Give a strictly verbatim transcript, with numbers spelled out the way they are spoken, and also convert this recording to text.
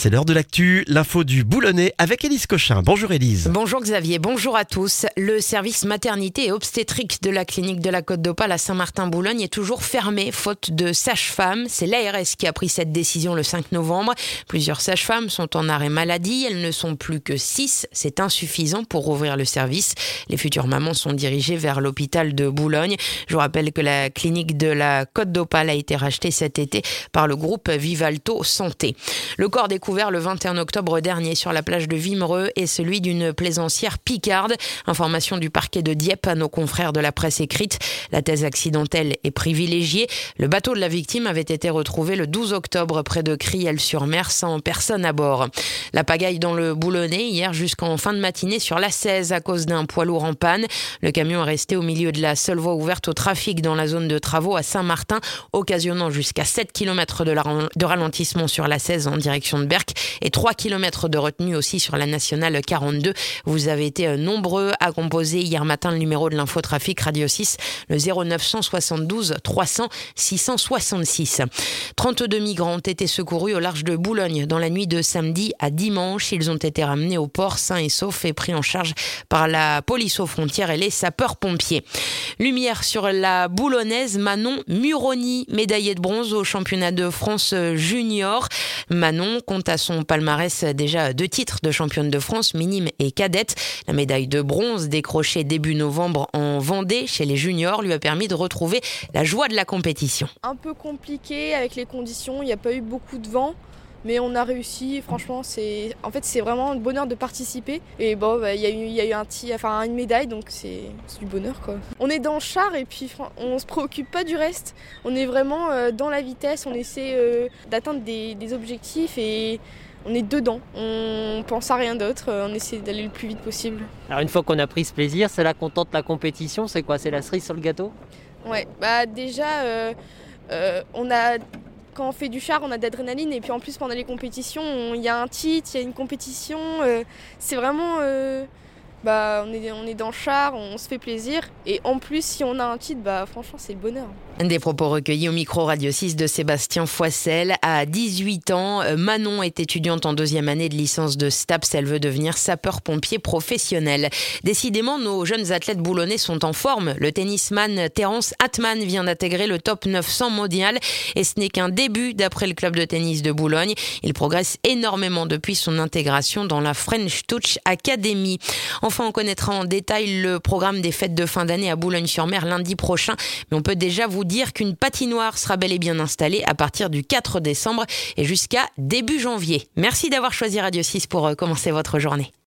C'est l'heure de l'actu, l'info du Boulonnais avec Élise Cochin. Bonjour Élise. Bonjour Xavier, bonjour à tous. Le service maternité et obstétrique de la clinique de la Côte d'Opale à Saint-Martin-Boulogne est toujours fermé faute de sages-femmes. C'est l'A R S qui a pris cette décision le cinq novembre. Plusieurs sages-femmes sont en arrêt maladie, elles ne sont plus que six. C'est insuffisant pour rouvrir le service. Les futures mamans sont dirigées vers l'hôpital de Boulogne. Je vous rappelle que la clinique de la Côte d'Opale a été rachetée cet été par le groupe Vivalto Santé. Le corps découvert le vingt et un octobre dernier sur la plage de Wimereux est celui d'une plaisancière picarde. Information du parquet de Dieppe à nos confrères de la presse écrite. La thèse accidentelle est privilégiée. Le bateau de la victime avait été retrouvé le douze octobre près de Criel-sur-Mer sans personne à bord. La pagaille dans le Boulonnais hier jusqu'en fin de matinée sur l'A seize à cause d'un poids lourd en panne. Le camion est resté au milieu de la seule voie ouverte au trafic dans la zone de travaux à Saint-Martin, occasionnant jusqu'à sept kilomètres de, la, de ralentissement sur l'A seize en direction de Berck et trois kilomètres de retenue aussi sur la nationale quarante-deux. Vous avez été nombreux à composer hier matin le numéro de l'infotrafic Radio six, le zéro neuf soixante-douze trois cents six cent soixante-six. trente-deux migrants ont été secourus au large de Boulogne dans la nuit de samedi à dimanche. Ils ont été ramenés au port sains et saufs et pris en charge par la police aux frontières et les sapeurs-pompiers. Lumière sur la boulonnaise Manon Muroni, médaillée de bronze au championnat de France junior. Manon compte à son palmarès déjà deux titres de championne de France, minime et cadette. La médaille de bronze décrochée début novembre en Vendée chez les juniors lui a permis de retrouver la joie de la compétition. Un peu compliqué avec les conditions, il n'y a pas eu beaucoup de vent. Mais on a réussi, franchement, c'est, en fait, c'est vraiment un bonheur de participer. Et bon, bah, il y a eu, il y a eu un petit, enfin, une médaille, donc c'est, c'est du bonheur, quoi. On est dans le char et puis on se préoccupe pas du reste. On est vraiment euh, dans la vitesse, on essaie euh, d'atteindre des, des objectifs et on est dedans. On pense à rien d'autre, on essaie d'aller le plus vite possible. Alors une fois qu'on a pris ce plaisir, c'est là qu'on tente la compétition, c'est quoi? C'est la cerise sur le gâteau? Ouais, bah déjà, euh, euh, on a... Quand on fait du char, on a de l'adrénaline et puis en plus pendant les compétitions, il y a un titre, il y a une compétition. Euh, c'est vraiment, euh, bah, on est, on est dans le char, on se fait plaisir. Et en plus, si on a un titre, bah, franchement, c'est le bonheur. Des propos recueillis au micro Radio six de Sébastien Foissel. À dix-huit ans, Manon est étudiante en deuxième année de licence de STAPS. Elle veut devenir sapeur-pompier professionnel. Décidément, nos jeunes athlètes boulonnais sont en forme. Le tennisman Terence Atman vient d'intégrer le top neuf cents mondial et ce n'est qu'un début d'après le club de tennis de Boulogne. Il progresse énormément depuis son intégration dans la French Touch Academy. Enfin, on connaîtra en détail le programme des fêtes de fin d'année à Boulogne-sur-Mer lundi prochain. Mais on peut déjà vous dire qu'une patinoire sera bel et bien installée à partir du quatre décembre et jusqu'à début janvier. Merci d'avoir choisi Radio six pour commencer votre journée.